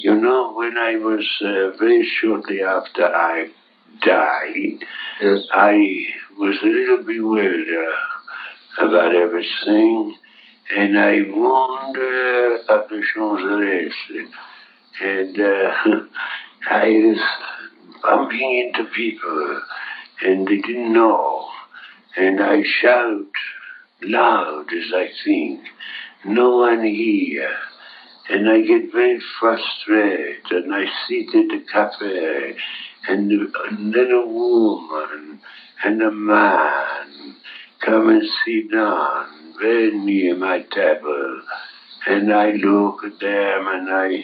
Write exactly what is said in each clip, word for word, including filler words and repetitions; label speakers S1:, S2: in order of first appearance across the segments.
S1: You know, when I was uh, very shortly after I died,
S2: Yes.
S1: I was a little bewildered about everything, and I wandered up the Champs-Élysées, and uh, I was bumping into people, and they didn't know, and I shout loud as I think, no one here. And I get very frustrated, and I sit at a cafe, and, and then a woman and a man come and sit down very near my table, and I look at them, and I,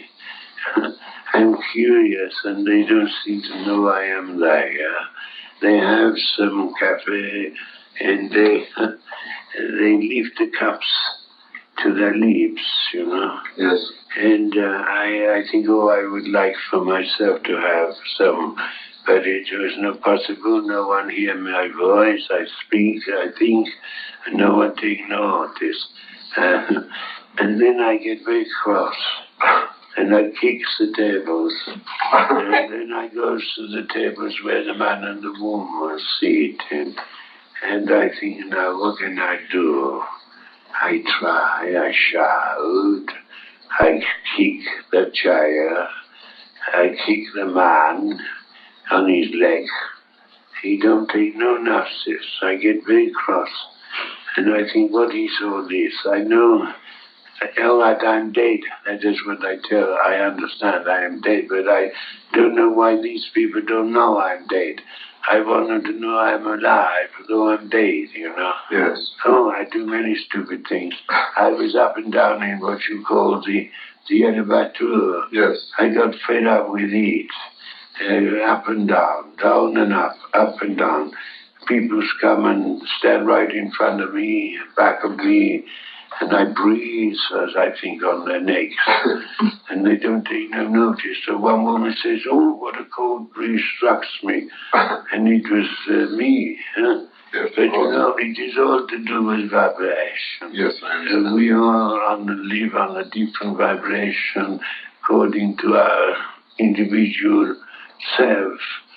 S1: I'm curious, and they don't seem to know I am there. They have some cafe, and they, they lift the cups to their lips, you know.
S2: Yes.
S1: And uh, I, I think, oh, I would like for myself to have some, but it was not possible. No one hear my voice. I speak, I think, and no one take notice. Uh, and then I get very cross, and I kicks the tables. And then I goes to the tables where the man and the woman sit, and, and I think, now what can I do? I try, I shout, I kick the chair, I kick the man on his leg. He don't take no notice. I get very cross, and I think, what is all this? I know, oh, that I'm dead. That is what I tell. I understand I am dead, but I don't know why these people don't know I'm dead. I want them to know I'm alive, though I'm dead, you know.
S2: Yes.
S1: Oh, I do many stupid things. I was up and down in what you call the, the elevator.
S2: Yes.
S1: I got fed up with it. Uh, up and down, down and up, up and down. People come and stand right in front of me, back of me, and I breathe, as I think, on their necks. And they don't take no notice. So one woman says, oh, what a cold breeze strikes me. And it was uh, me. Huh?
S2: Yes,
S1: but you know, it is all to do with vibration.
S2: Yes, I understand.
S1: Uh, we all on the, live on a different vibration according to our individual self.